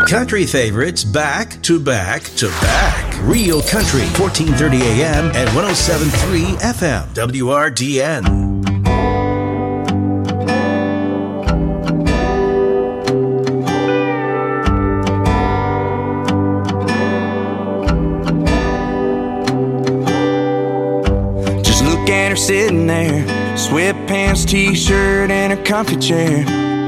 Country favorites back to back to back. Real Country, 1430 AM and 107.3 FM. WRDN. Her sitting there, sweatpants, t-shirt, and a comfy chair.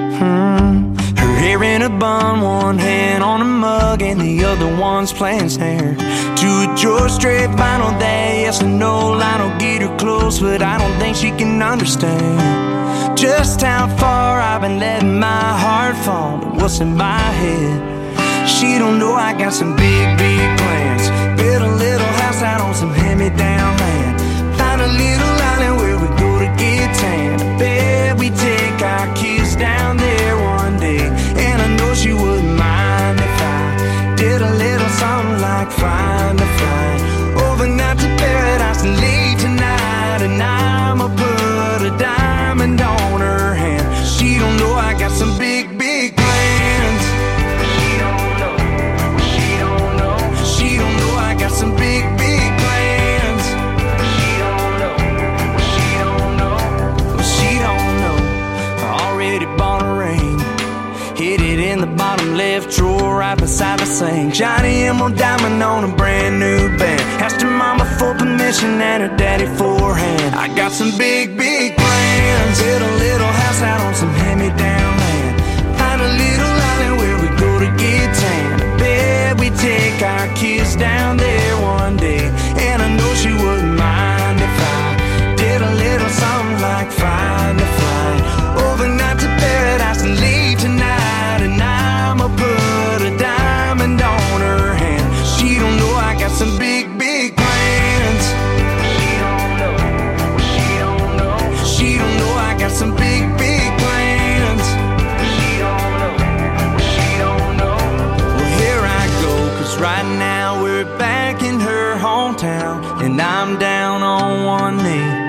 Her hair in a bun, one hand on a mug, and the other one's playing snare. To a George Strait vinyl that yes or no, Lionel get her close, but I don't think she can understand just how far I've been letting my heart fall to what's in my head. She don't know I got some big, big plans. Build a little house out on some hand-me-down land. Find a little island where we go to get tan. I bet we take our kids down there one day. And I know she wouldn't mind if I did a little something like Find a Flight overnight to paradise and late tonight. And I'ma put a diamond on her hand. She don't know I got some big, big plans. She don't know. She don't know. She don't know I got some big, big plans. She don't know. She don't know. She don't know. I already bought a ring. Hid it in the bottom left drawer right beside the sink. Johnny Emerald diamond on a brand new band. Asked her mama for permission and her daddy for a hand. I got some big, big plans. Build a little house out on some hand-me-down land. Find a little island where we go to get tan. I bet we take our kids down there one day. And I know she wouldn't mind if I did a little something like Find a Flight overnight to paradise and leave tonight. And I'ma put a diamond on her hand. She don't know I got some big, big plans. She don't know. She don't know. She don't know I got some big, big plans. She don't know. She don't know. Well, here I go, 'cause right now we're back in her hometown, and I'm down on one knee.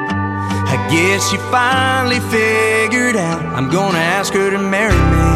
I guess she finally figured out I'm gonna ask her to marry me.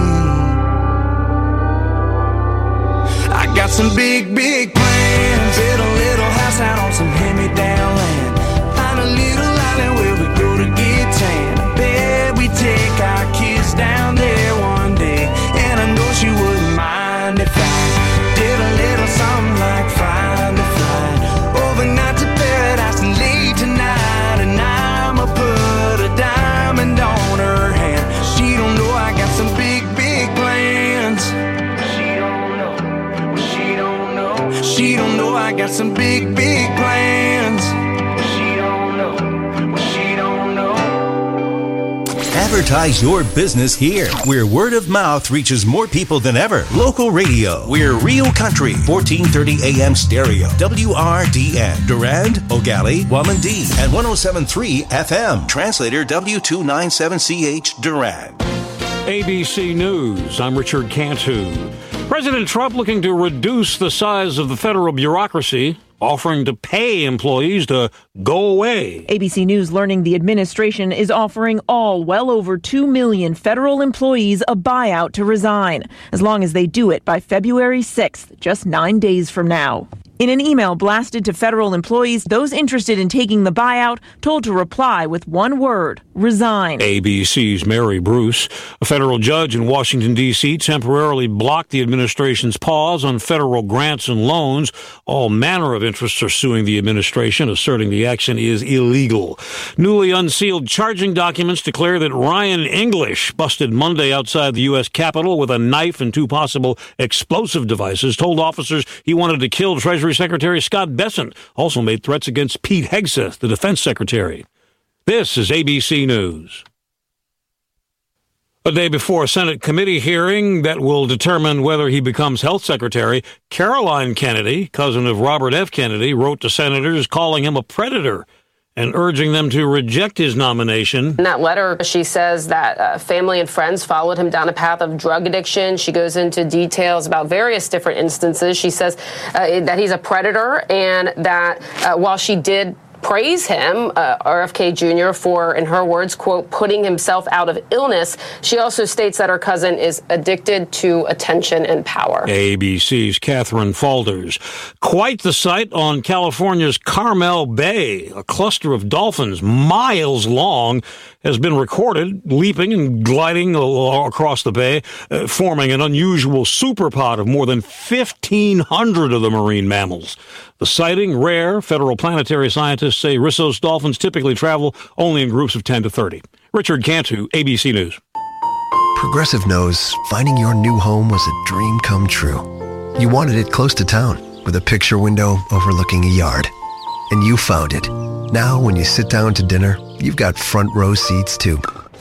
I got some big, big plans. Build a little house out on some hand-me-down land. Find a little island where we go to get tan. I bet we take our kids down there one day. And I know she wouldn't mind if I did a little something like Find a Flight overnight to paradise and leave tonight. And I'ma put a diamond on her hand. She don't know I got some big, big plans. She don't know. She don't know. She don't know I got some big, big plans. She don't know. She don't know. Advertise your business here, where word of mouth reaches more people than ever. Local radio. We're Real Country, 1430 AM stereo. WRDN. Durand, Ogali, Wamandee, and 107.3 FM. Translator W297CH Durand. ABC News. I'm Richard Cantu. President Trump looking to reduce the size of the federal bureaucracy, offering to pay employees to go away. ABC News learning the administration is offering all well over 2 million federal employees a buyout to resign, as long as they do it by February 6th, just 9 days from now. In an email blasted to federal employees, those interested in taking the buyout told to reply with one word: resign. ABC's Mary Bruce. A federal judge in Washington, D.C. temporarily blocked the administration's pause on federal grants and loans. All manner of interests are suing the administration, asserting the action is illegal. Newly unsealed charging documents declare that Ryan English, busted Monday outside the U.S. Capitol with a knife and 2 possible explosive devices, told officers he wanted to kill Treasury Secretary Scott Bessent, also made threats against Pete Hegseth, the defense secretary. This is ABC News. A day before a Senate committee hearing that will determine whether he becomes health secretary, Caroline Kennedy, cousin of Robert F. Kennedy, wrote to senators calling him a predator and urging them to reject his nomination. In that letter, she says that family and friends followed him down a path of drug addiction. She goes into details about various different instances. She says that he's a predator and that while she did praise him, RFK Jr., for, in her words, quote, putting himself out of illness. She also states that her cousin is addicted to attention and power. ABC's Catherine Falders. Quite the sight on California's Carmel Bay. A cluster of dolphins miles long has been recorded leaping and gliding across the bay, forming an unusual superpod of more than 1,500 of the marine mammals. The sighting, rare. Federal planetary scientists say Rissos dolphins typically travel only in groups of 10 to 30. Richard Cantu, ABC News. Progressive knows finding your new home was a dream come true. You wanted it close to town, with a picture window overlooking a yard. And you found it. Now, when you sit down to dinner, you've got front row seats too.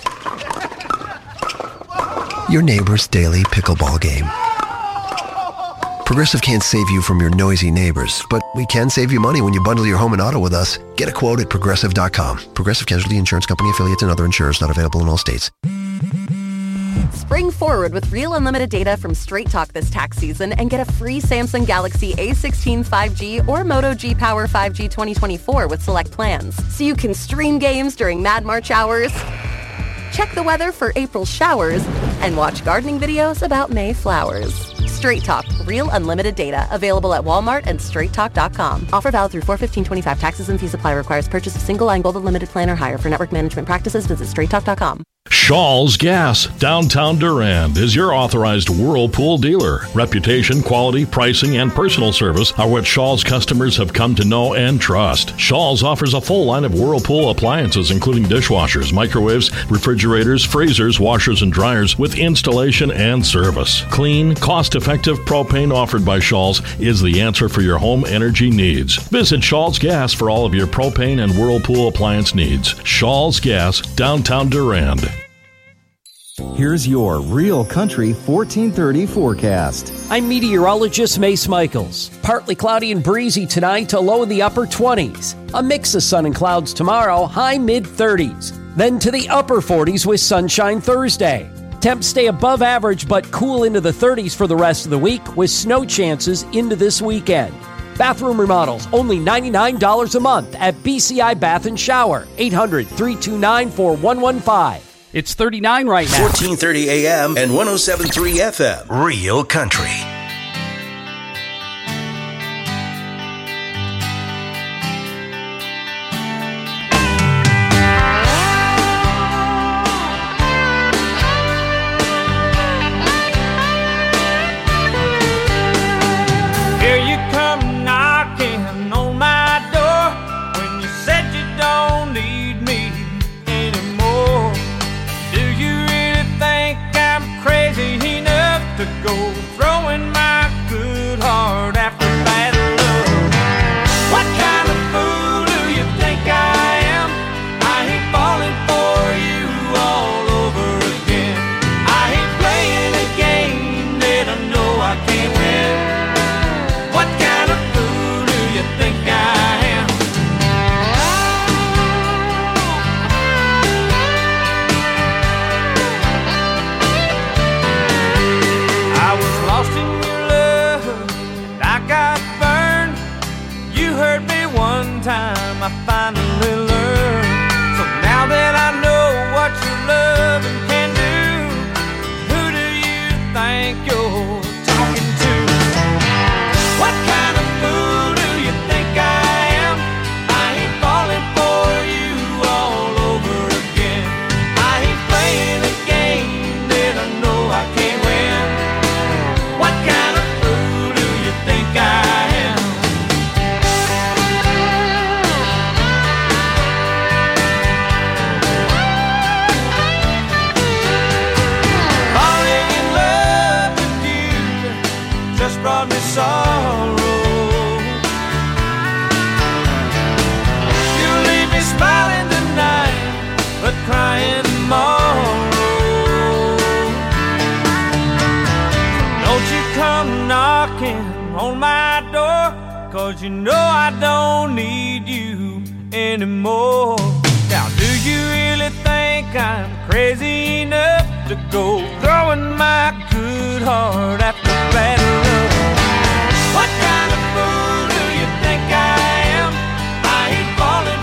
Your neighbor's daily pickleball game. Progressive can't save you from your noisy neighbors, but we can save you money when you bundle your home and auto with us. Get a quote at Progressive.com. Progressive Casualty Insurance Company, affiliates, and other insurers not available in all states. Spring forward with real unlimited data from Straight Talk this tax season and get a free Samsung Galaxy A16 5G or Moto G Power 5G 2024 with select plans. So you can stream games during Mad March hours, check the weather for April showers, and watch gardening videos about May flowers. Straight Talk, real unlimited data. Available at Walmart and straighttalk.com. Offer valid through 4/15/25. Taxes and fees apply. Requires purchase of single line gold unlimited plan or higher. For network management practices, visit straighttalk.com. Shaw's Gas, downtown Durand, is your authorized Whirlpool dealer. Reputation, quality, pricing, and personal service are what Shaw's customers have come to know and trust. Shaw's offers a full line of Whirlpool appliances, including dishwashers, microwaves, refrigerators, freezers, washers, and dryers, with installation and service. Clean, cost-effective propane offered by Shaw's is the answer for your home energy needs. Visit Shaw's Gas for all of your propane and Whirlpool appliance needs. Shaw's Gas, downtown Durand. Here's your Real Country 1430 forecast. I'm meteorologist Mace Michaels. Partly cloudy and breezy tonight, a low in the upper 20s. A mix of sun and clouds tomorrow, high mid-30s. Then to the upper 40s with sunshine Thursday. Temps stay above average but cool into the 30s for the rest of the week with snow chances into this weekend. Bathroom remodels, only $99 a month at BCI Bath and Shower. 800-329-4115. It's 39 right now. 1430 AM and 107.3 FM. Real Country. Here you come knocking on my door when you said you don't need me anymore. Do you really think I'm crazy enough to go throwing my good heart after bad love? What kind of fool do you think I am? I ain't falling for you all over again. I ain't playing a game that I know I can't win. What kind of fool do you think I am? I was lost in your love, and I got burned. You hurt me one time, I finally learned. So now that I know what your loving can do, who do you think you're talking to? What kind of fool do you think I am? I ain't falling for you all over again. I ain't playing a game that I know I can't win. What kind of fool do you think I am? Falling in love with you just brought me sorrow. You leave me smiling tonight, but crying tomorrow. Don't you come knocking on my door, 'cause you know I don't need you anymore. Now do you really think I'm crazy enough to go throwing my good heart after bad love? What kind of fool do you think I am? I ain't falling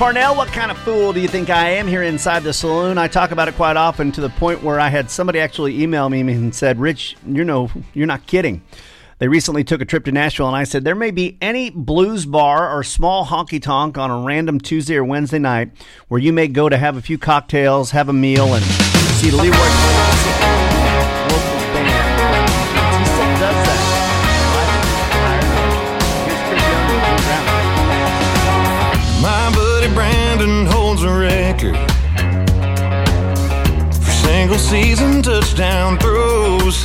Parnell, what kind of fool do you think I am here inside the saloon? I talk about it quite often to the point where I had somebody actually email me and said, Rich, you're not kidding. They recently took a trip to Nashville, and I said, there may be any blues bar or small honky-tonk on a random Tuesday or Wednesday night where you may go to have a few cocktails, have a meal, and see Leroy local band. He still does that. My buddy Brandon holds a record for single-season touchdown throws.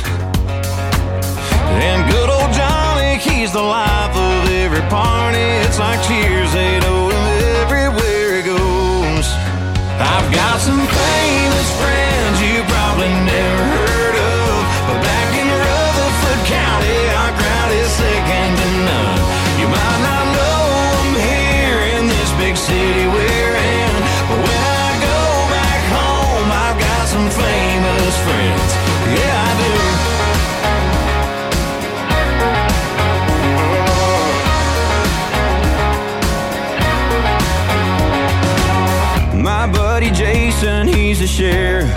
And good old Johnny, he's the life of every party. It's like Cheers, they know him everywhere he goes. I've got some famous friends you probably never heard of, but back in Rutherford County, our crowd is second to none. You might not know them here in this big city we're in, but when I go back home, I've got some famous friends. Yeah, I do. My buddy Jason, he's the sheriff.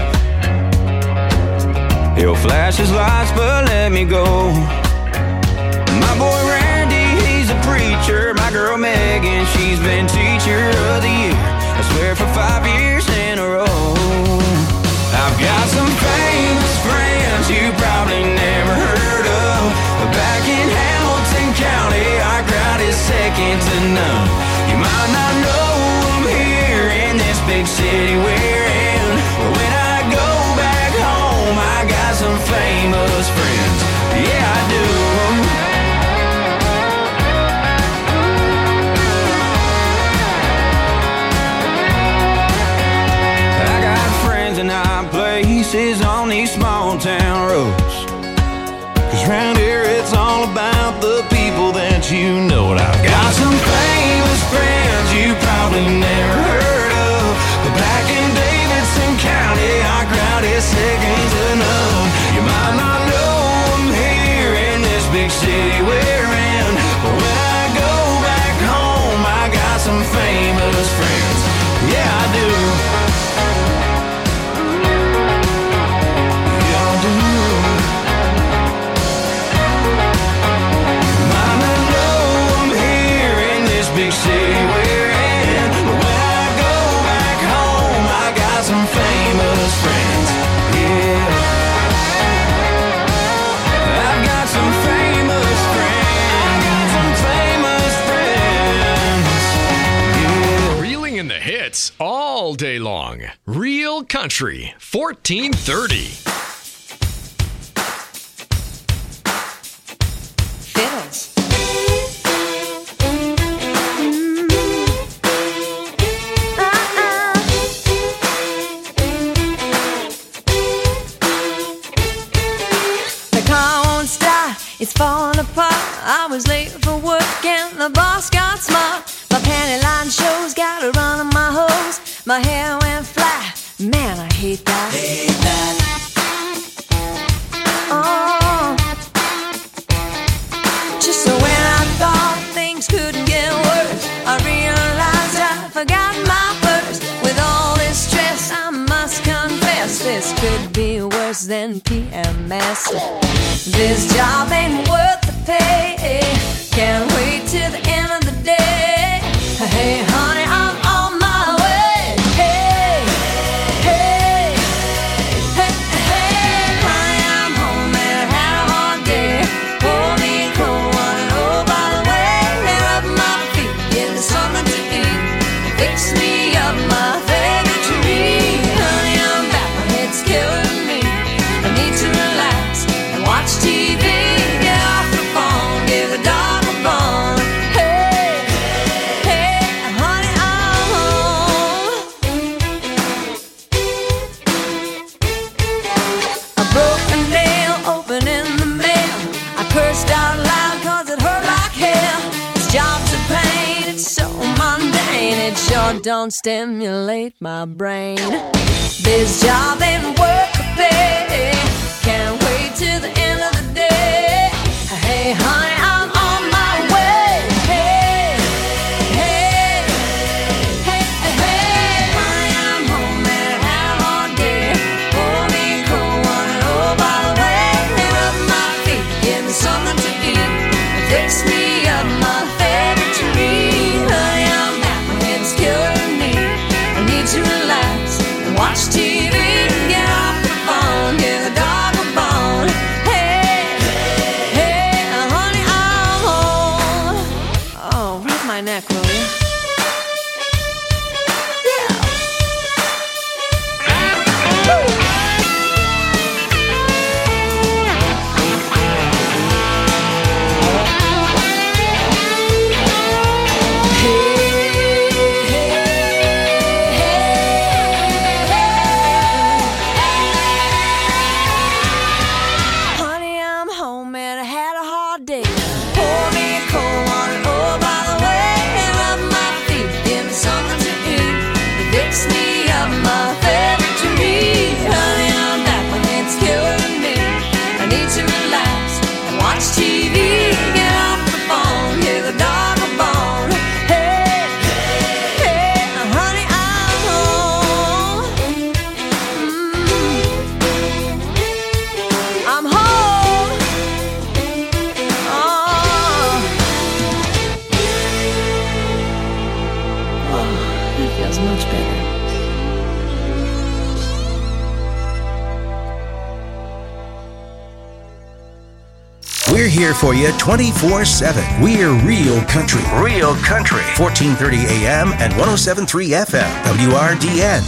He'll flash his lights, but let me go. My boy Randy, he's a preacher. My girl Megan, she's been teacher of the year, I swear for 5 years in a row. I've got some famous friends you probably never heard of, but back in Hamilton County, our crowd is second to none. You might not know them here in this big city we're in, but when I go back home, I got some famous friends. Yeah, I do. I got friends in high places on these small town roads, 'cause round here it's all about the people that you know. And I've got some famous friends you probably never heard of, but back in Davidson County, our crowd is second to none. You might not know them here in this big city we're in, but when I go back home, I got some famous friends. Yeah, I do. Big city we're in, but when I go back home, I got some famous friends. Yeah, I've got some famous friends. I got some famous friends. Yeah. Reeling in the hits all day long. Real Country 1430. Fiddles. It's falling apart. I was late for work and the boss got smart. My panty line shows, got a run on my hose. My hair went flat. Man, I hate that. Hate that. Oh. Just so when I thought things couldn't get worse, I realized I forgot my purse. With all this stress, I must confess, this could be worse than PMS. This job ain't worth the pay. Can't wait till the end of the day. Hey, honey, I'm on my way. Hey, hey, hey, hey, honey, I'm home and I had a hard day. Pour me a cold one and oh, by the way, hair up my feet, give me something to eat. Fix me up my favorite treat. Honey, I'm back, my head's killing me. I need to relax and watch TV, get off the phone, give the dog a bone. Hey, hey, honey, I'm home. A broken nail open in the mail. I cursed out loud cause it hurt like hell. This job's a pain, it's so mundane. It sure don't stimulate my brain. This job ain't worth the pay. Can't wait till the end of the day. Hey, honey, I'm on my way. Hey, hey, hey, relax and watch TV. Get off the phone, hear the dog a bone. Hey, hey, honey, I'm home. Oh, rub my neck, will you? We're here for you 24/7. We're Real Country. Real Country. 1430 AM and 107.3 FM. WRDN.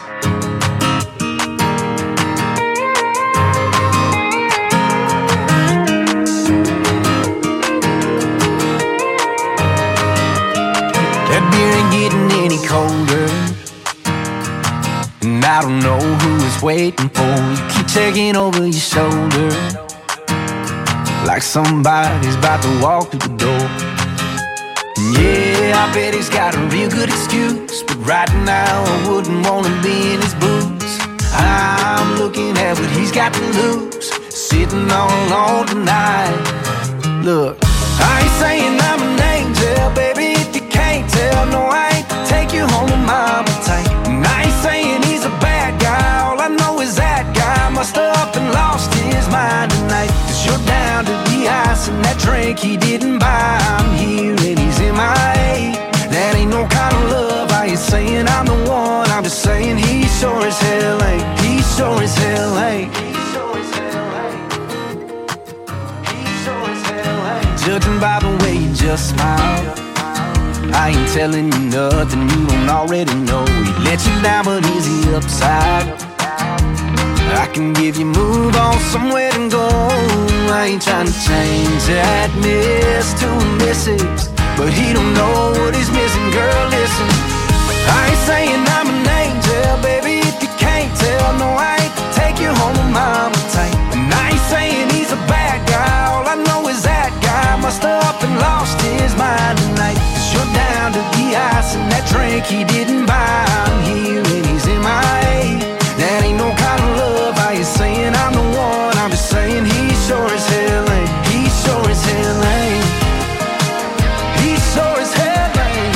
That beer ain't getting any colder, and I don't know who is waiting for you. Keep checking over your shoulder like somebody's about to walk through the door. Yeah, I bet he's got a real good excuse, but right now I wouldn't want to be in his boots. I'm looking at what he's got to lose, sitting all alone tonight. Look, I ain't saying I'm an angel, baby, if you can't tell. No, I ain't take you home to mama tight. And I ain't saying he's a bad guy, all I know is that guy must have up and lost his mind tonight. Cause you're down to the ice and that drink he didn't buy. I'm here and he's MIA. That ain't no kind of love. I ain't saying I'm the one, I'm just saying he sure as hell ain't. He sure as hell ain't. Judging by the way you just smile, I ain't telling you nothing you don't already know. He let you down, but is he upside? I can give you move on somewhere to go. I ain't trying to change that miss to a missus, but he don't know what he's missing. Girl, listen, I ain't saying I'm an angel, baby, if you can't tell. No, I ain't take you home to mama tight. And I ain't saying he's a bad guy, all I know is that guy must have up and lost his mind tonight. Cause you're down to the ice and that drink he didn't buy. I'm here and he's MIA. That ain't no kind of love. I ain't saying I'm the one, I'm just saying he sure as hell ain't. He sure as hell ain't. He sure as hell ain't.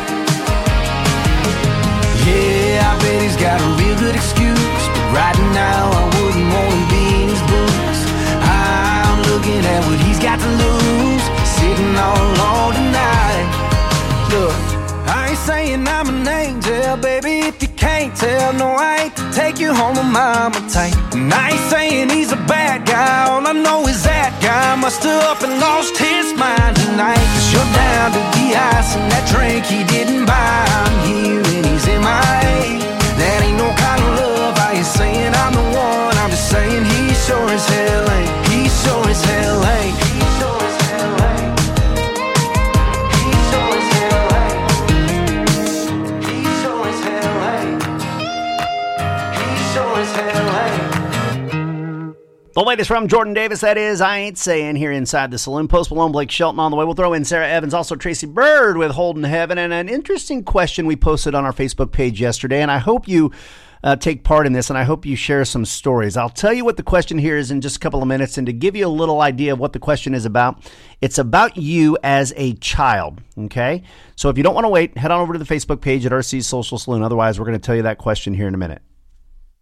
Yeah, I bet he's got a real good excuse, but right now I wouldn't want to be in his boots. I'm looking at what he's got to lose, sitting all alone tonight. Look, I ain't saying I'm an angel, baby, if you can't tell. No, I ain't take you home to mama tight. And I ain't saying he's a bad guy, all I know is that guy must have up and lost his mind tonight. Cause you're down to the ice and that drink he didn't buy. I'm here and he's MIA. That ain't no kind of love. I ain't saying I'm the one, I'm just saying he sure as hell ain't. He sure as hell ain't. He sure as hell ain't. He sure as hell ain't. He sure as hell ain't. He sure as hell ain't. The latest from Jordan Davis, that is I Ain't Saying, here inside the saloon. Post Malone, Blake Shelton on the way. We'll throw in Sarah Evans, also Tracy Bird with Holden Heaven, and an interesting question we posted on our Facebook page yesterday, and I hope you take part in this, and I hope you share some stories. I'll tell you what the question here is in just a couple of minutes, and to give you a little idea of what the question is about, it's about you as a child, okay? So if you don't want to wait, head on over to the Facebook page at RC Social Saloon. Otherwise, we're going to tell you that question here in a minute.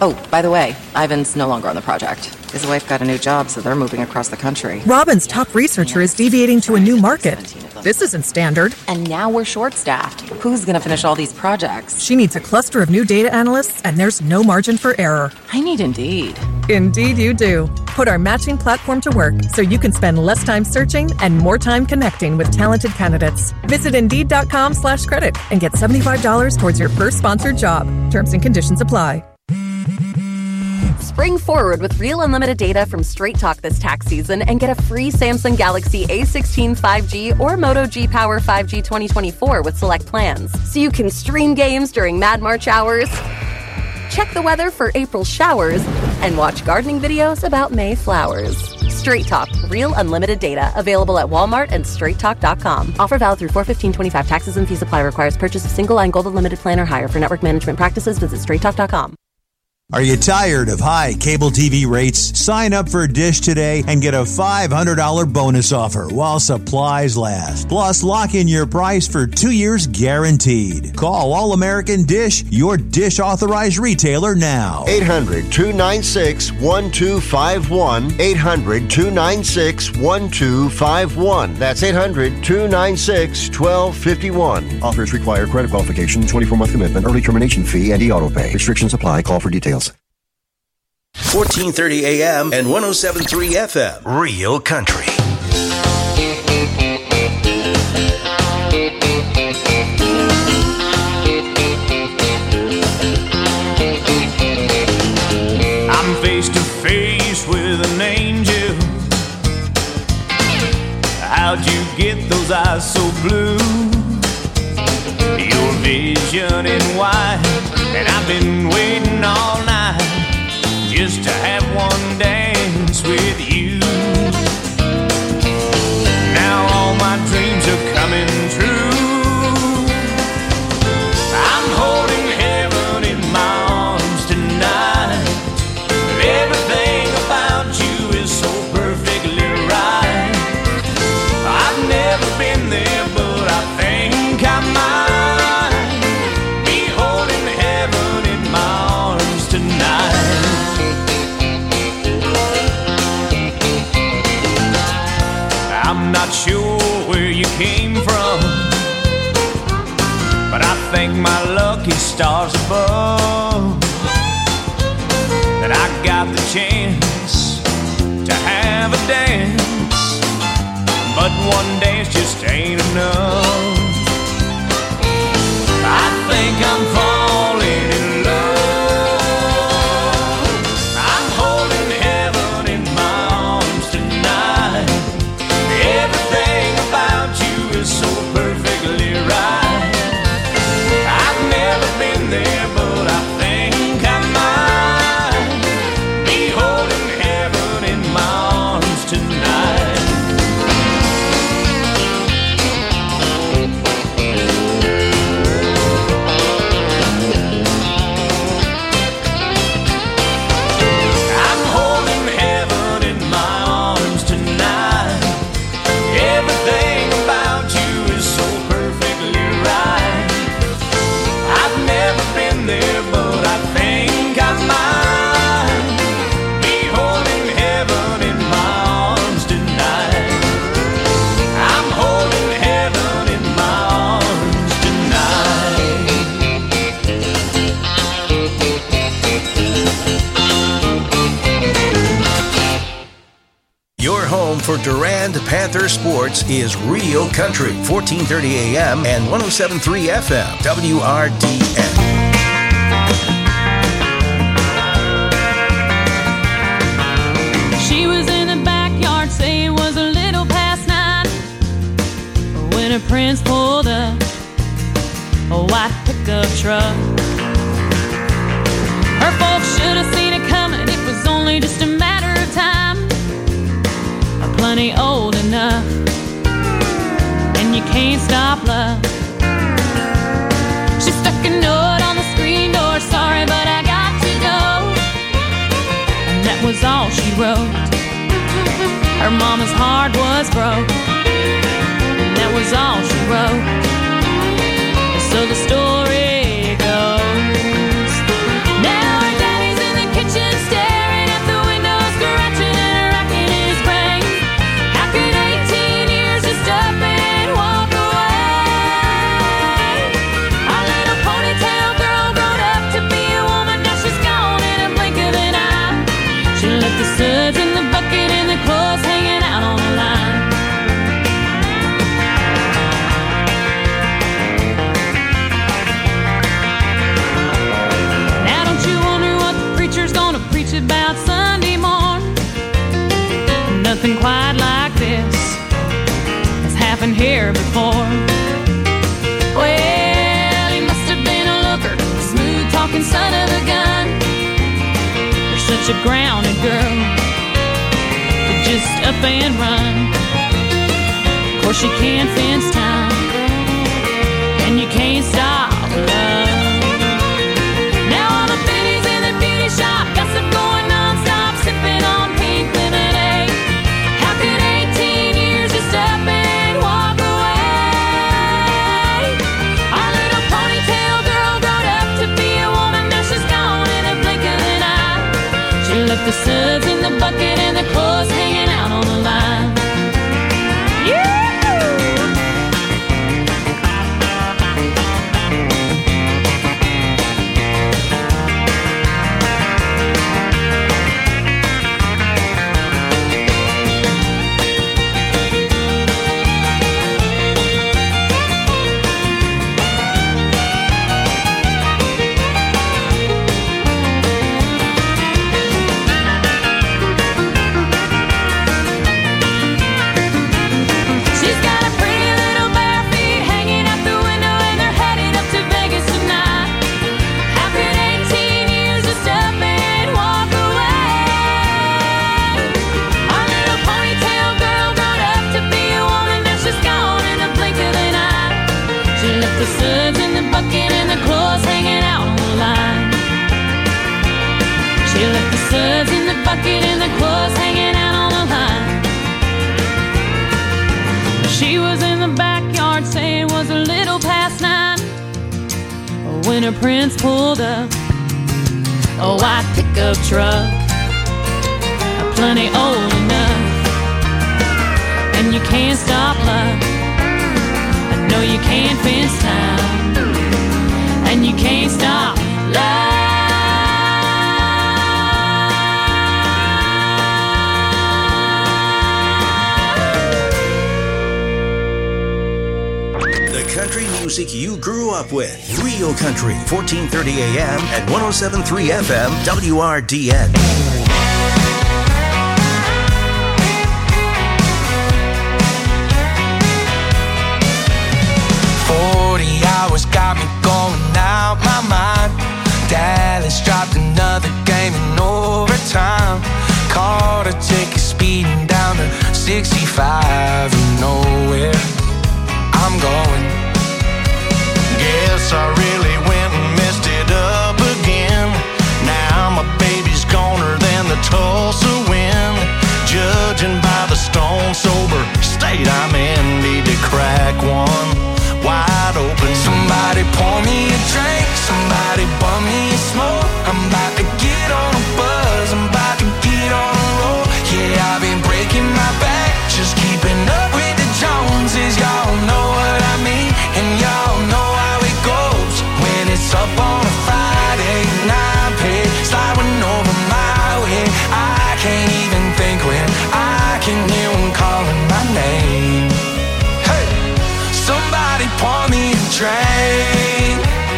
Oh, by the way, Ivan's no longer on the project. His wife got a new job, so they're moving across the country. Robin's top researcher is deviating to a new market. This isn't standard. And now we're short-staffed. Who's going to finish all these projects? She needs a cluster of new data analysts, and there's no margin for error. I need Indeed. Indeed you do. Put our matching platform to work so you can spend less time searching and more time connecting with talented candidates. Visit Indeed.com/credit and get $75 towards your first sponsored job. Terms and conditions apply. Spring forward with real unlimited data from Straight Talk this tax season and get a free Samsung Galaxy A16 5G or Moto G Power 5G 2024 with select plans. So you can stream games during Mad March hours, check the weather for April showers, and watch gardening videos about May flowers. Straight Talk, real unlimited data. Available at Walmart and straighttalk.com. Offer valid through 4/15/25. Taxes and fees apply. Requires purchase of single line gold unlimited plan or higher. For network management practices, visit straighttalk.com. Are you tired of high cable TV rates? Sign up for Dish today and get a $500 bonus offer while supplies last. Plus, lock in your price for 2 years guaranteed. Call All American Dish, your Dish authorized retailer now. 800-296-1251. 800-296-1251. That's 800-296-1251. Offers require credit qualification, 24-month commitment, early termination fee, and e-auto pay. Restrictions apply. Call for details. 1430 AM and 107.3 FM. Real Country. I'm face to face with an angel. How'd you get those eyes so blue? Your vision in white, and I've been waiting all night just to have one dance with you. Now all my dreams are coming true. I'm holding heaven in my arms tonight. Everything about you is so perfectly right. I've never been there, but I think I might be holding heaven in my arms tonight. I'm not sure where you came from, but I thank my lucky stars above that I got the chance to have a dance. But one dance just ain't enough. I think I'm falling in love. I'm holding heaven in my arms tonight. Everything about you is so perfectly right. I've never been there, but I think I might be holding heaven in my arms tonight. I'm holding heaven in my arms tonight. Everything about you is so perfectly right. I've never been there, but I think I might be holding heaven in my arms tonight. I'm holding heaven in my arms tonight. Your home for Durand Panther sports is Real Country, 1430 AM and 107.3 FM, WRDN. She was in the backyard, say it was a little past 9 when her prince pulled up a white pickup truck. Her folks should have seen it coming, it was only just a matter of time. Plenty old enough, and you can't stop love. She stuck a note on the screen door, sorry but I got to go. And that was all she wrote. Her mama's heart was broke, and that was all she wrote. So the story goes, now her daddy's in the church about Sunday morning. Nothing quite like this has happened here before. Well, he must have been a looker, smooth-talking son of a gun. You're such a grounded girl to just up and run. Of course, you can't fence time, and you can't stop love. Now all the biddies in the beauty shop gossip going non-stop, sipping on pink lemonade. How could 18 years just up and walk away? Our little ponytail girl grown up to be a woman, now she's gone in a blink of an eye. She left the suds in the bucket and the clothes hanging out on the line. Yeah! The suds in the bucket and the clothes hanging out on the line. She left the suds in the bucket and the clothes hanging out on the line. She was in the backyard saying it was a little past 9 when her prince pulled up a white pickup truck, plenty old enough, and you can't stop love. No, you can't fence time, and you can't stop love. The country music you grew up with. Real Country, 1430 AM and 107.3 FM, WRDN. 40 hours got me going out my mind. Dallas dropped another game in overtime. Caught a ticket speeding down to 65 and nowhere I'm going. Guess I really went and messed it up again. Now my baby's goner than the Tulsa wind. Judging by the stone sober state I'm in, need to crack one wide open. Somebody pour me a drink, somebody bum me a smoke. I'm about to get on a buzz, I'm about to get on a roll. Yeah, I've been breaking my back, just keeping up with the Joneses. Y'all know what I mean, and y'all know how it goes. When it's up on a Friday and I pay, sliding over my way. I can't even think when I can hear them calling my name. Hey, somebody pour me a drink,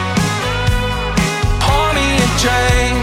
pour me a drink.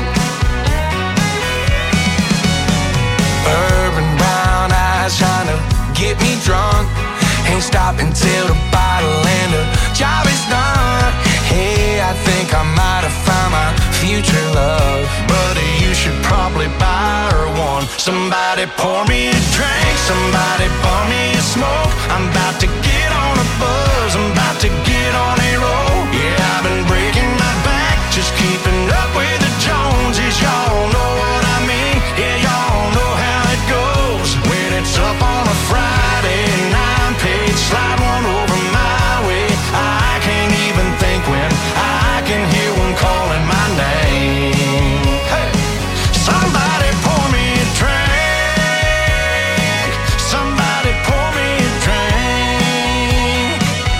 Urban brown eyes trying to get me drunk. Ain't stopping till the bottle and the job is done. Hey, I think I might have found my future love. Buddy, you should probably buy her one. Somebody pour me a drink, somebody pour me a smoke. I'm about to get on a buzz, I'm about to get on a roll. Yeah, I've been breaking my back, just keeping up with the Joneses. Y'all know what I mean, yeah, y'all know how it goes. When it's up on a Friday and I'm paid, slide one over my way. I can't even think when I can hear one calling my name. Hey, somebody pour me a drink, somebody pour me a drink.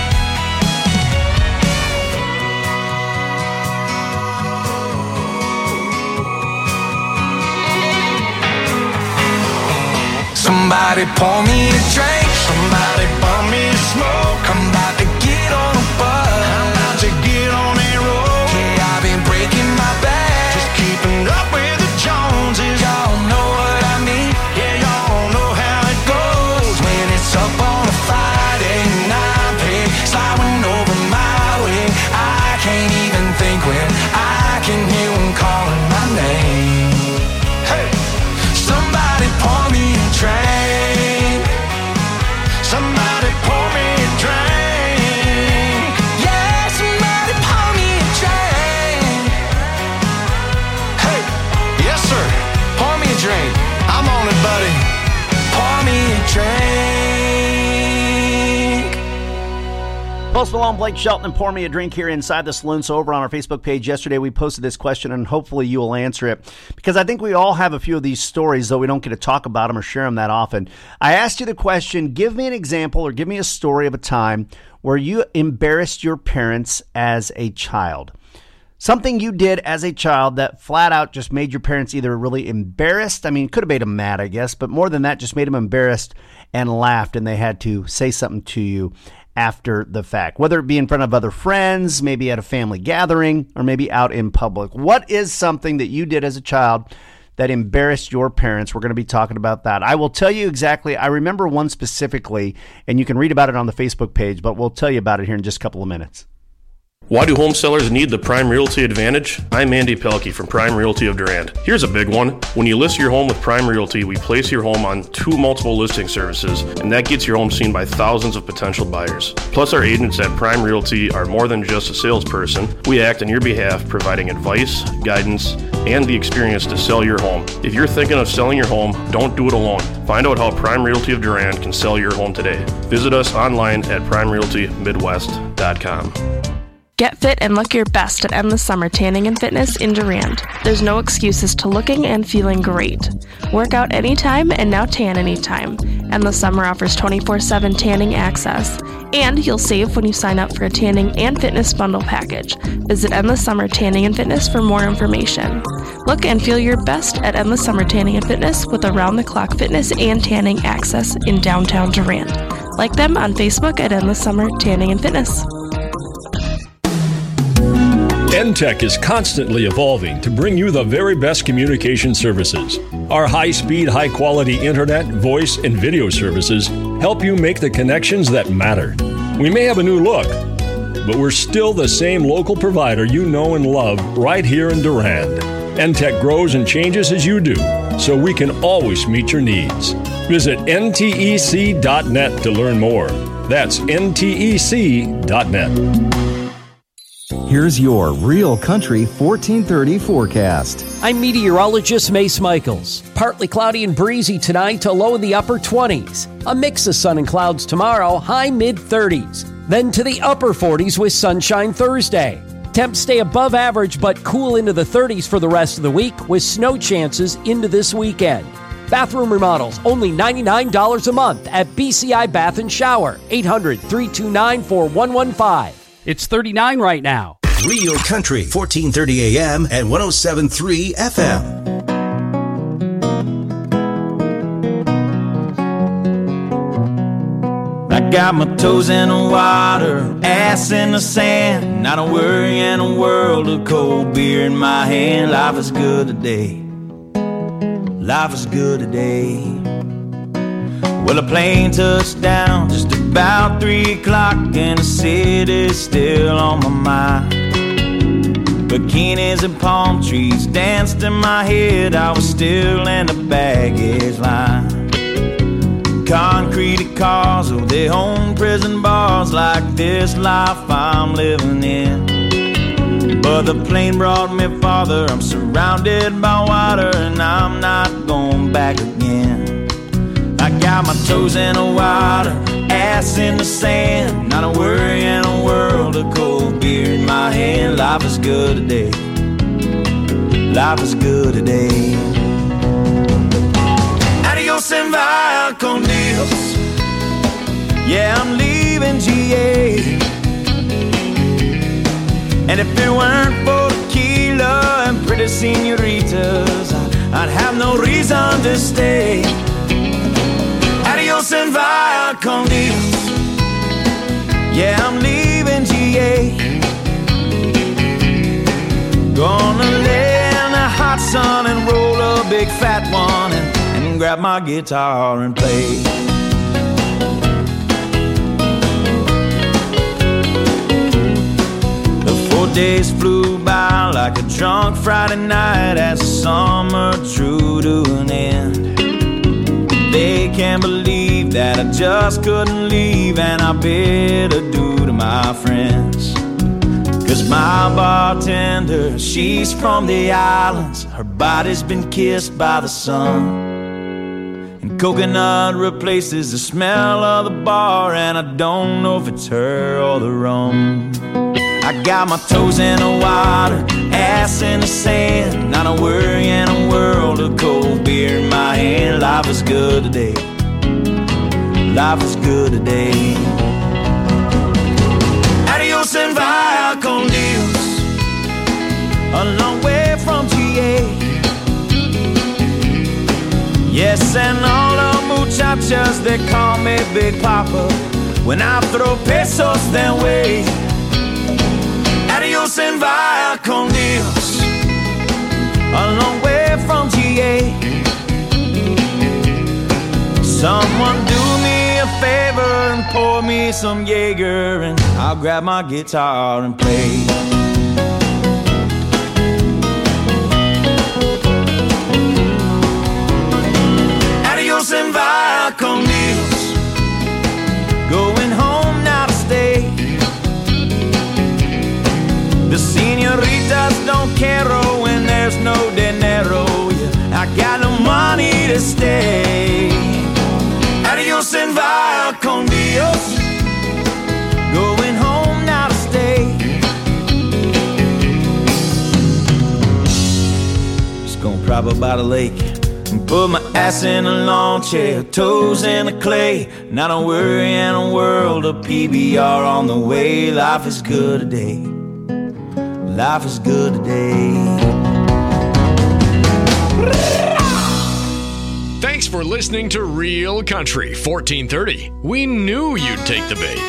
Somebody pour me a drink, somebody pour me a smoke. I'm about to get on a buzz, I'm about to get on a roll. Yeah, I've been breaking my back, just keeping up with the Joneses. name. Hey, somebody pour me a drink. Somebody pour me a drink. Yeah, somebody pour me a drink. Hey, yes sir, pour me a drink. I'm on it, buddy. Pour me a drink. Post Malone, Blake Shelton, and Pour Me a Drink here inside the saloon. So over on our Facebook page yesterday, we posted this question, and hopefully you will answer it, because I think we all have a few of these stories, though we don't get to talk about them or share them that often. I asked you the question, give me an example or give me a story of a time where you embarrassed your parents as a child. Something you did as a child that flat out just made your parents either really embarrassed, I mean, could have made them mad, I guess, but more than that, just made them embarrassed and laughed, and they had to say something to you after the fact, whether it be in front of other friends, maybe at a family gathering, or maybe out in public. What is something that you did as a child that embarrassed your parents? We're going to be talking about that. I will tell you exactly. I remember one specifically, and you can read about it on the Facebook page, but we'll tell you about it here in just a couple of minutes. Why do home sellers need the Prime Realty advantage? I'm Andy Pelkey from Prime Realty of Durand. Here's a big one. When you list your home with Prime Realty, we place your home on 2 multiple listing services, and that gets your home seen by thousands of potential buyers. Plus, our agents at Prime Realty are more than just a salesperson. We act on your behalf, providing advice, guidance, and the experience to sell your home. If you're thinking of selling your home, don't do it alone. Find out how Prime Realty of Durand can sell your home today. Visit us online at primerealtymidwest.com. Get fit and look your best at Endless Summer Tanning and Fitness in Durand. There's no excuses to looking and feeling great. Work out anytime and now tan anytime. Endless Summer offers 24/7 tanning access. And you'll save when you sign up for a tanning and fitness bundle package. Visit Endless Summer Tanning and Fitness for more information. Look and feel your best at Endless Summer Tanning and Fitness with around-the-clock fitness and tanning access in downtown Durand. Like them on Facebook at Endless Summer Tanning and Fitness. NTech is constantly evolving to bring you the very best communication services. Our high-speed, high-quality internet, voice, and video services help you make the connections that matter. We may have a new look, but we're still the same local provider you know and love right here in Durand. NTech grows and changes as you do, so we can always meet your needs. Visit ntec.net to learn more. That's ntec.net. Here's your Real Country 1430 forecast. I'm meteorologist Mace Michaels. Partly cloudy and breezy tonight to low in the upper 20s. A mix of sun and clouds tomorrow, high mid-30s. Then to the upper 40s with sunshine Thursday. Temps stay above average but cool into the 30s for the rest of the week with snow chances into this weekend. Bathroom remodels only $99 a month at BCI Bath and Shower. 800-329-4115. It's 39 right now. Real Country, 1430 AM and 107.3 FM. I got my toes in the water, ass in the sand. Not a worry in a world of cold beer in my hand. Life is good today. Life is good today. Well, a plane touched down just about 3 o'clock, and the city's still on my mind. Bikinis and palm trees danced in my head. I was still in the baggage line. Concrete cars, oh, they own prison bars like this life I'm living in. But the plane brought me farther. I'm surrounded by water, and I'm not going back again. I got my toes in the water, ass in the sand. Not a worry in a world of cold beer in my hand. Life is good today. Life is good today. Adios and via con Dios. Yeah, I'm leaving GA. And if it weren't for tequila and pretty senoritas, I'd have no reason to stay. Adios and via con Dios. Yeah, I'm leaving GA. Gonna lay in the hot sun and roll a big fat one and grab my guitar and play. The days flew by like a drunk Friday night as the summer drew to an end. They can't believe that I just couldn't leave, and I bid adieu to my friends. 'Cause my bartender, she's from the islands. Her body's been kissed by the sun, and coconut replaces the smell of the bar, and I don't know if it's her or the rum. I got my toes in the water, ass in the sand, not a worry in a world of cold beer in my hand. Life is good today. Life is good today. Adios and via con Dios, a long way from GA. Yes, and all the muchachas, they call me Big Papa when I throw pesos their way. Adios and via con Dios, a long way from GA. Someone do me a favor and pour me some Jaeger, and I'll grab my guitar and play. Adios and via con Dios, going home now to stay. The senoritas don't care when there's no dinero. Yeah, I got no money to stay. Adios and via con Dios, going home now to stay. Just gonna prop up by the lake and put my ass in a lawn chair, toes in the clay. Not a worry in a world of PBR on the way. Life is good today. Life is good today. Thanks for listening to Real Country 1430. We knew you'd take the bait.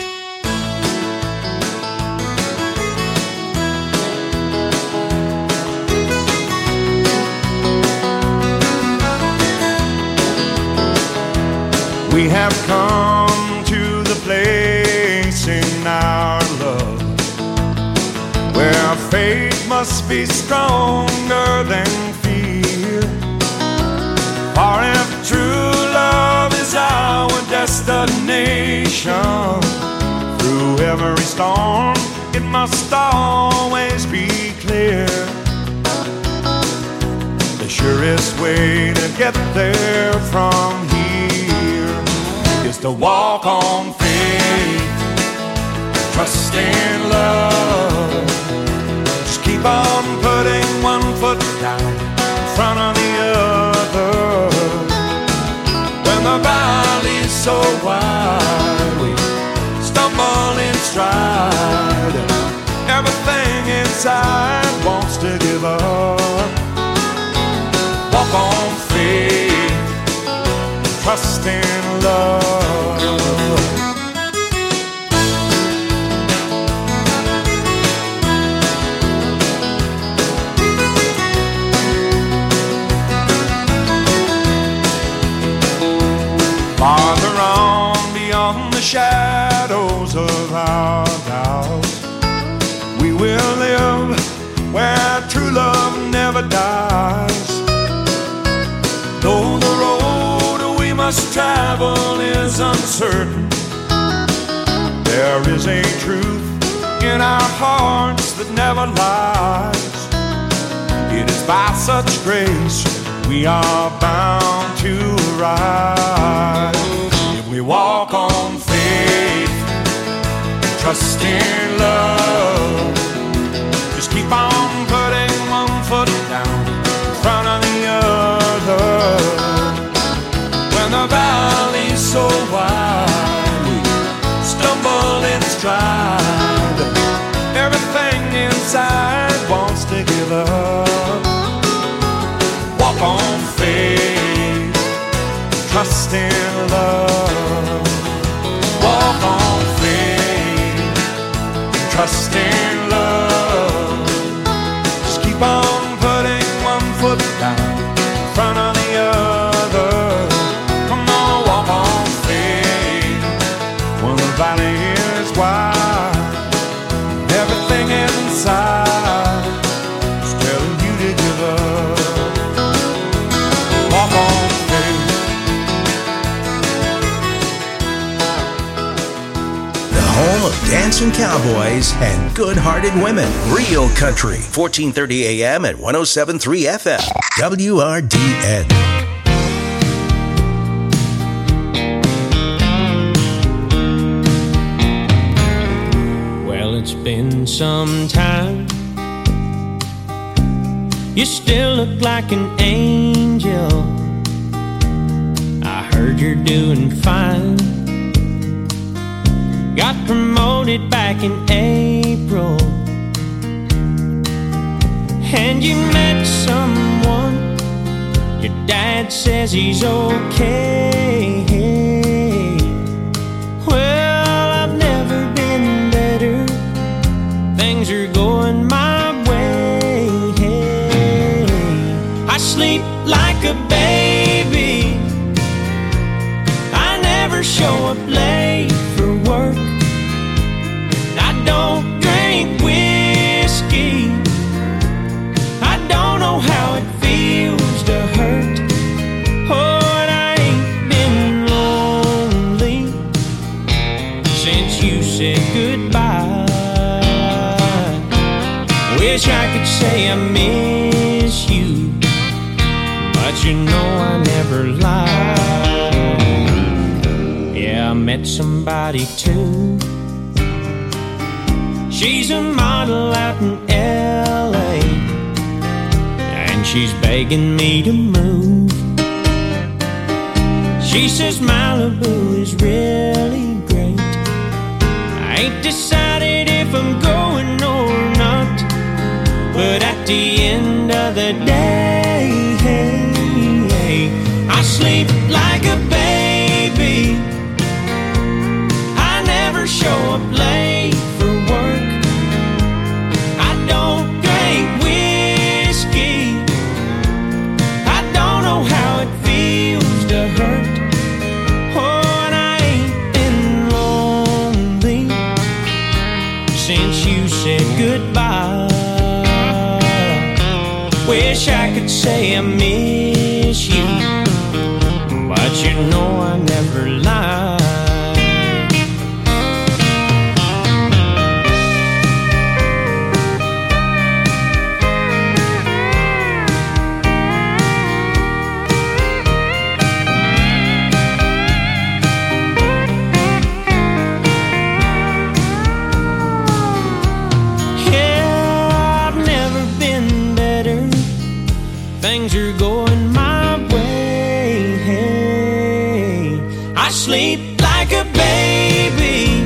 We have come to the place in our love where faith must be stronger than fear. For if true love is our destination, through every storm it must always be clear. The surest way to get there from here is to walk on faith, trust in love. Just keep on putting one foot down in front of the other. When the valley's so wide, we stumble in stride. Everything inside wants to give up. Walk on faith, trust in love. Farther on beyond the shadows of our doubts, we will live where true love never dies. Though the road we must travel is uncertain, there is a truth in our hearts that never lies. It is by such grace we are bound to rise. If we walk on faith, trust in love, just keep on putting one foot down in front of the other. When the valley's so wide, we stumble in stride. Everything inside wants to give up. Walk on faith, trust in love. Walk on faith, trust in love. Just keep on putting one foot down in front of the other. Come on, walk on faith. When the valley is wide, everything inside handsome cowboys, and good-hearted women. Real Country, 1430 AM at 107.3 FM. WRDN. Well, it's been some time. You still look like an angel. I heard you're doing fine. Got promoted back in April, and you met someone. Your dad says he's okay. Well, I've never been better. Things are going my way. I sleep like a baby. I never show up late for work. I don't drink whiskey. I don't know how it feels to hurt. Oh, and I ain't been lonely since you said goodbye. Wish I could say I miss you, but you know I never lie. Yeah, I met somebody too. She's a model out in LA, and she's begging me to move. She says Malibu is really great. I ain't decided if I'm going or not, but at the end of the day, I sleep like a baby. I never show up late for work. I don't drink whiskey. I don't know how it feels to hurt. Oh, and I ain't been lonely since you said goodbye. Wish I could say I miss you, but you know I never lie. Things are going my way. I sleep like a baby.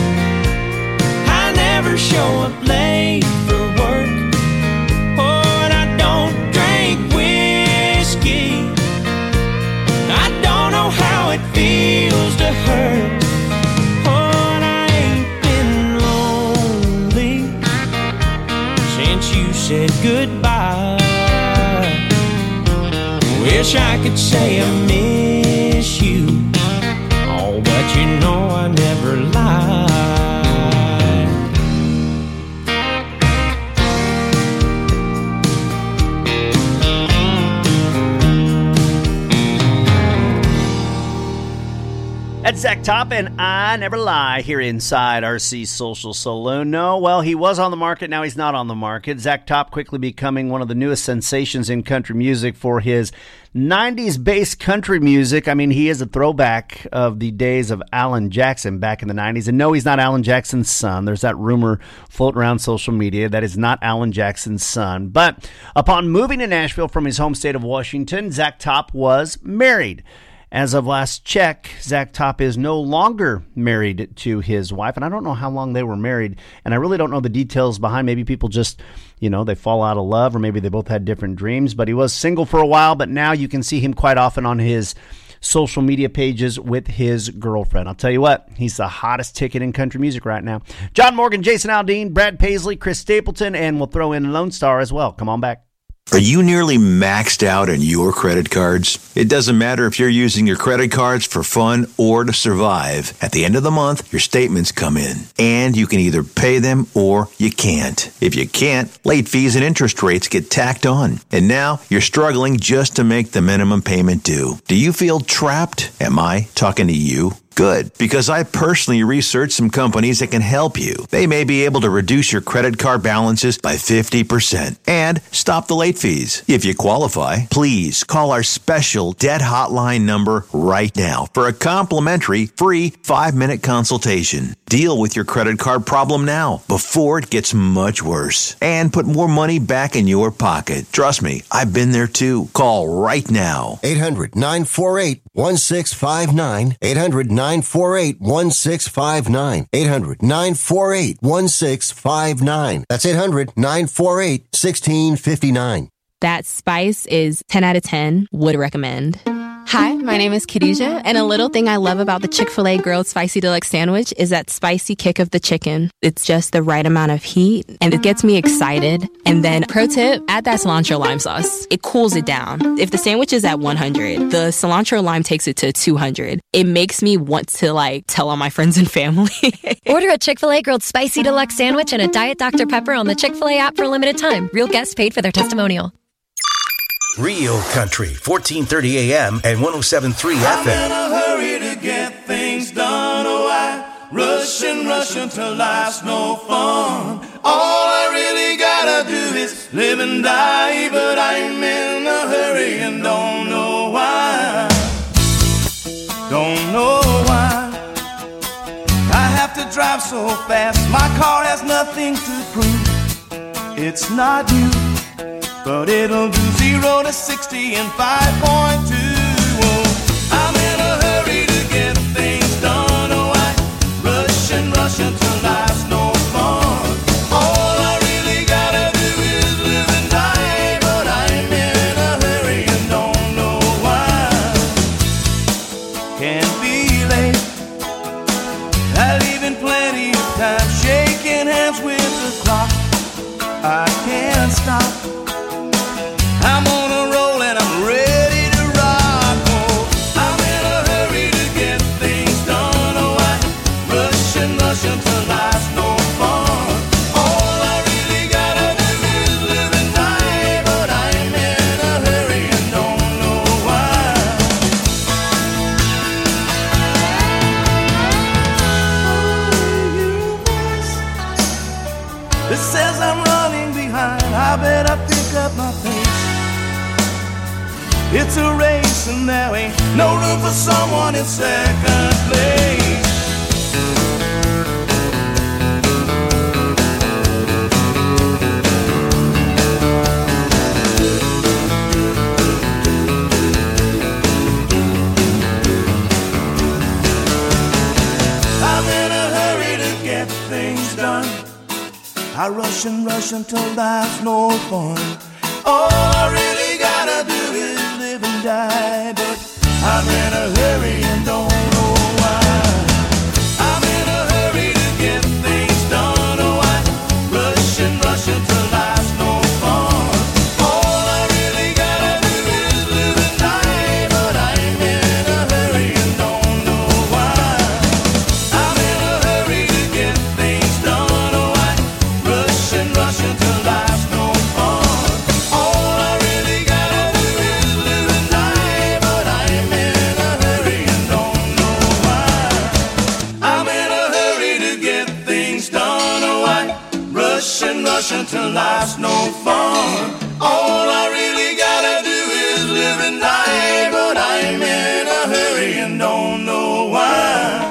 I never show up late for work. Oh, and I don't drink whiskey. I don't know how it feels to hurt. Oh, and I ain't been lonely since you said goodbye. Wish I could say I miss you, oh, but you know I never lie. That's Zach Top and I Never Lie here inside RC Social Saloon. No, well, he was on the market. Now he's not on the market. Zach Top quickly becoming one of the newest sensations in country music for his 90s-based country music. I mean, he is a throwback of the days of Alan Jackson back in the 90s. And no, he's not Alan Jackson's son. There's that rumor floating around social media that is not Alan Jackson's son. But upon moving to Nashville from his home state of Washington, Zach Top was married. As of last check, Zach Top is no longer married to his wife, and I don't know how long they were married, and I really don't know the details behind. Maybe people just, they fall out of love, or maybe they both had different dreams, but he was single for a while, but now you can see him quite often on his social media pages with his girlfriend. I'll tell you what, he's the hottest ticket in country music right now. John Morgan, Jason Aldean, Brad Paisley, Chris Stapleton, and we'll throw in Lone Star as well. Come on back. Are you nearly maxed out on your credit cards? It doesn't matter if you're using your credit cards for fun or to survive. At the end of the month, your statements come in, and you can either pay them or you can't. If you can't, late fees and interest rates get tacked on. And now you're struggling just to make the minimum payment due. Do you feel trapped? Am I talking to you? Good, because I personally researched some companies that can help you. They may be able to reduce your credit card balances by 50% and stop the late fees. If you qualify, please call our special debt hotline number right now for a complimentary free 5-minute consultation. Deal with your credit card problem now before it gets much worse and put more money back in your pocket. Trust me, I've been there too. Call right now. 800-948-1659. 800-948-1659. 800-948-1659. That's 800-948-1659. That spice is 10 out of 10. Would recommend. Hi, my name is Khadijah, and a little thing I love about the Chick-fil-A Grilled Spicy Deluxe Sandwich is that spicy kick of the chicken. It's just the right amount of heat, and it gets me excited. And then, pro tip, add that cilantro lime sauce. It cools it down. If the sandwich is at 100, the cilantro lime takes it to 200. It makes me want to, tell all my friends and family. Order a Chick-fil-A Grilled Spicy Deluxe Sandwich and a Diet Dr. Pepper on the Chick-fil-A app for a limited time. Real guests paid for their testimonial. Real Country, 1430 AM and 107.3 FM. I'm in a hurry to get things done. Oh, I rush until life's no fun. All I really gotta do is live and die, but I'm in a hurry and don't know why. Don't know why I have to drive so fast. My car has nothing to prove. It's not you, but it'll do 0 to 60 in 5.2. Oh, I'm in a hurry to get things done. Oh, I rush until life's no fun. All I really gotta do is live and die, but I'm in a hurry and don't know why. Can't be late. I leave in plenty of time, shaking hands with the clock. I can't stop. I'm on a roll and I'm ready to rock. Oh, I'm in a hurry to get things done. Oh, I rush until life's no fun. All I really gotta do is live and die, but I'm in a hurry and don't know why. It says I'm running behind. I better pick up my pace. It's a race and there ain't no room for someone in second place. I'm in a hurry to get things done. I rush until life's no fun. All I really gotta do is live and die, but I'm in a hurry and don't know why. I'm in a hurry to get things done. Oh, I rush until life's no fun. All I really gotta do is live and die, but I'm in a hurry and don't know why. I'm in a hurry to get things done. Oh, I rush until life's no fun. Until life's no fun. All I really gotta do is live and die, but I'm in a hurry and don't know why.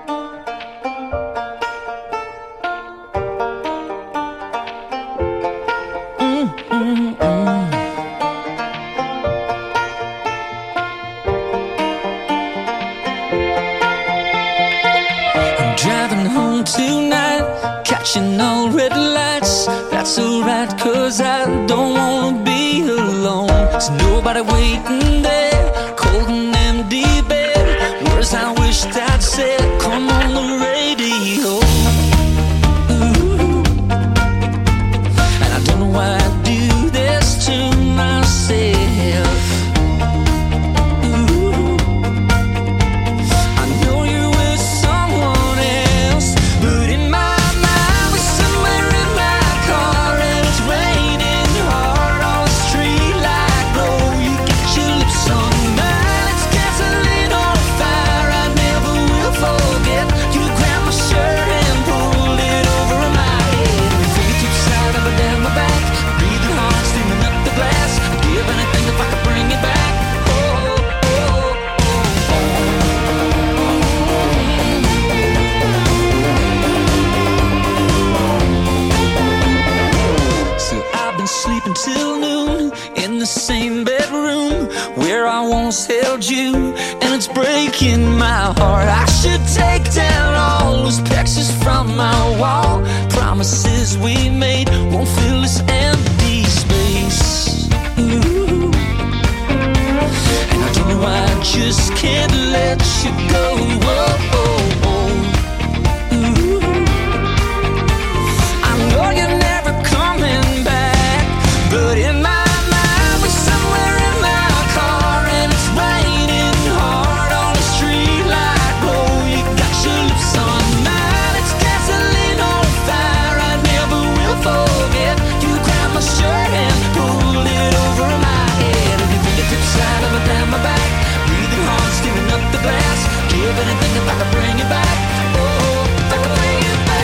I'm driving home tonight, catching all red lights. That's alright, cause I don't wanna be alone. There's nobody waiting there, cold and empty bed. Words I wished I'd said, come on the radio. Ooh. And I don't know why I do this to myself. Ooh. I know you're with someone else, but in my street light glow, you got your lips on mine. Let's gasoline on fire. I the same bedroom where I once held you, and it's breaking my heart. I should take down all those pictures from my wall. Promises we made won't fill this empty space. Ooh. And I don't know why I just can't let you go. Whoa. know you're never coming back, but in my mind we're somewhere in my car, and it's raining hard on the street like oh, you got your lips on mine. It's gasoline on fire, I never will forget. You grabbed my shirt and pulled it over my head, and your fingertips slide up and down my back, breathing hard, steaming up the blast. Give anything if I could bring you back. Oh, if I could bring you back.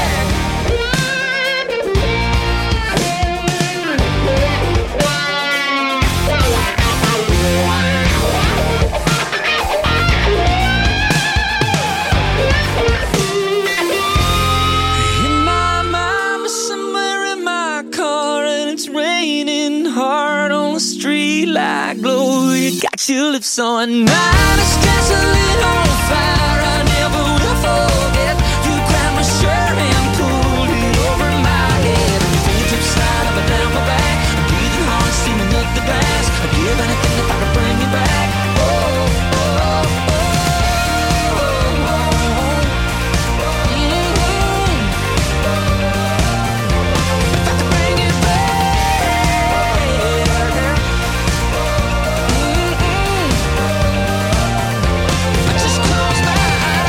In my mind, we're somewhere in my car, and it's raining hard on the street like glow. You got your lips on mine. It's gasoline on fire, I never will forget. You grabbed my shirt and pulled it over my head, and your fingertips slide up and down my back. I'm breathing hard, steaming up the glass. I'd give anything if I could bring you back. Oh, oh, oh, if I could bring you I just close my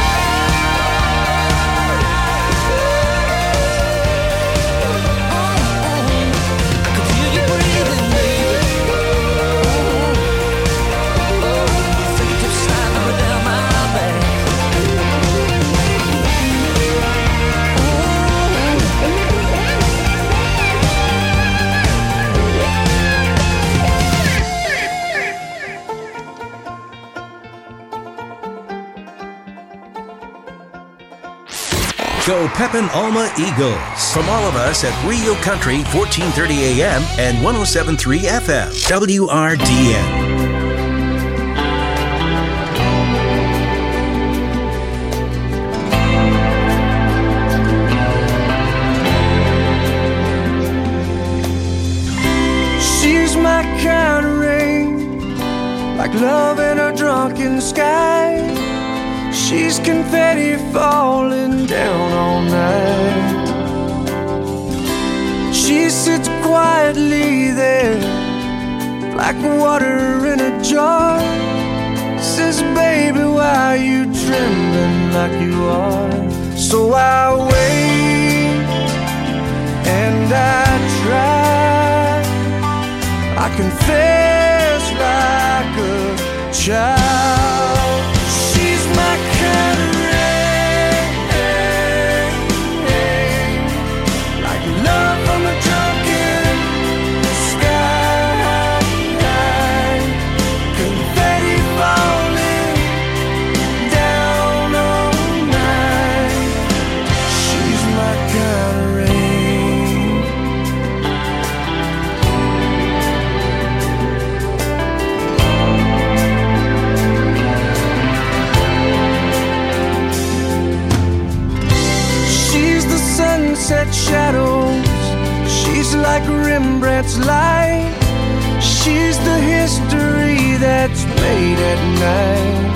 I could feel you breathing, baby. Your fingertips slide up and down my back. Go Pepin Alma Eagles. From all of us at Rio Country, 1430 AM and 107.3 FM. WRDN. She's my kind of rain, like love in a drunken sky. She's confetti falling down all night. She sits quietly there, like water in a jar. Says, baby, why are you trembling like you are? So I wait and I try. I confess like a child. She's my kind of rain, like love from a drunken sky. Confetti falling down all night. She's my kind of rain. Sunset shadows, she's like Rembrandt's light. She's the history that's made at night.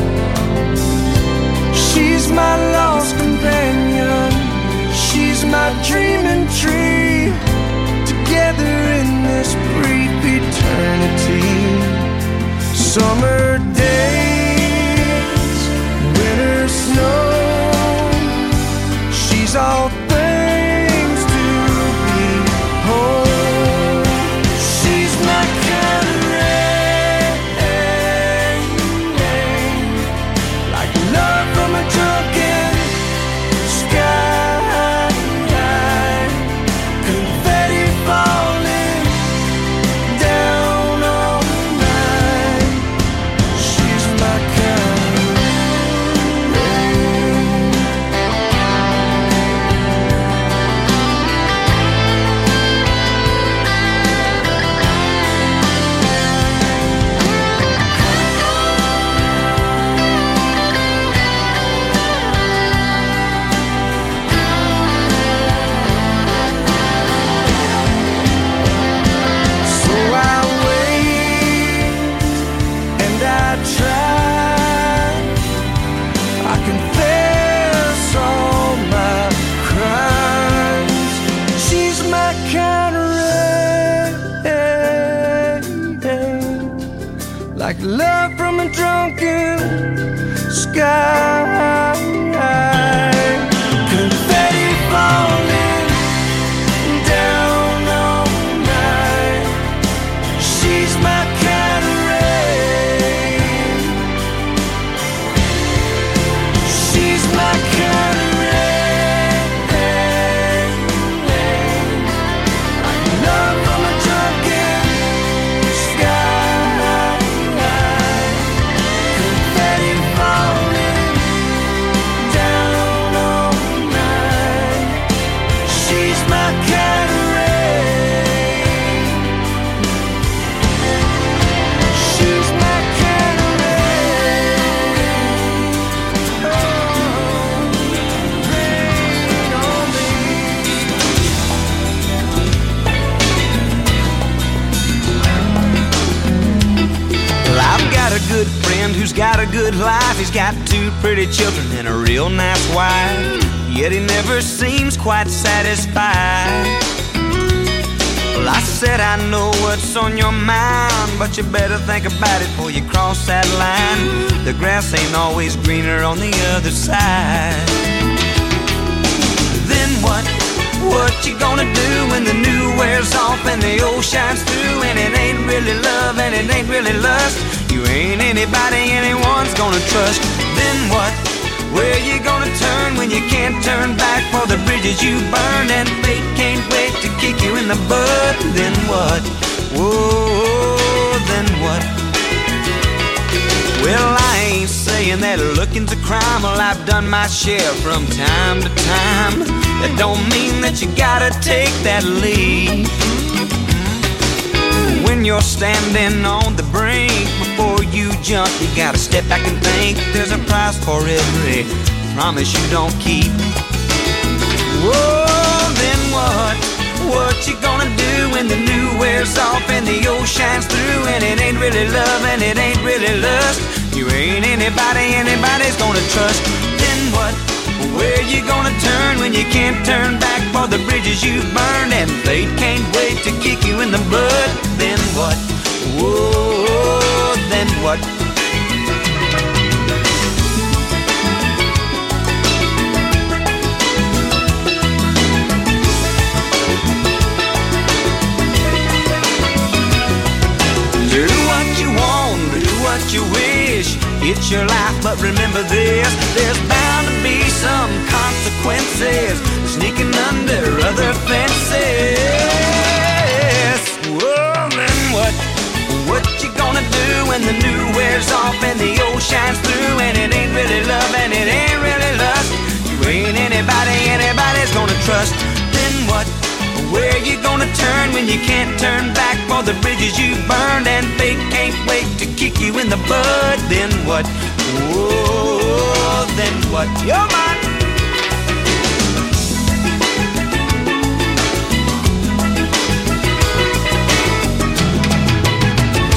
She's my lost companion, she's my dreaming tree. Together in this brief eternity. Summer days, winter snow, she's all things to behold. She's my kind of rain, like love from a drunken sky. Confetti falling down all night. like love from a drunken sky. Confetti falling down all night. She's my kind of rain. She's my kind of rain. Like love from a drunken sky. Confetti falling down all night. She's my kind of rain. She's my kind of rain. Oh, rain on me. Well, I've got a good friend who's got a good life. He's got 2 pretty children and a real nice wife. Yet he never seems quite satisfied. Well, I said I know what's on your mind, but you better think about it before you cross that line. The grass ain't always greener on the other side. Then what? What you gonna do when the new wears off and the old shines through? And it ain't really love and it ain't really lust. You ain't anybody anyone's gonna trust. Then what? Where you gonna turn when you can't turn back for the bridges you burned? And fate can't wait to kick you in the butt. Then what? Whoa, then what? Well, I ain't saying that looking's a crime. Well, I've done my share from time to time. That don't mean that you gotta take that leap. When you're standing on the brink, before you jump, you gotta step back and think. There's a price for every promise you don't keep. Whoa, then what? What you gonna do when the new wears off and the old shines through? And it ain't really love and it ain't really lust. You ain't anybody anybody's gonna trust. Then what? Where you gonna turn when you can't turn back for the bridges you've burned? And fate can't wait to kick you in the butt. Then what? Whoa, then what? Do what you want, do what you wish. It's your life, but remember this. There's bound to be some consequences sneaking under other fences. Whoa, then what? What you gonna do when the new wears off and the old shines through? And it ain't really love and it ain't really lust. You ain't anybody anybody's gonna trust. Then what? Where you gonna turn when you can't turn back for the bridges you burned? And fate can't wait to kick you in the butt. Then what? Whoa, then what? You're mine.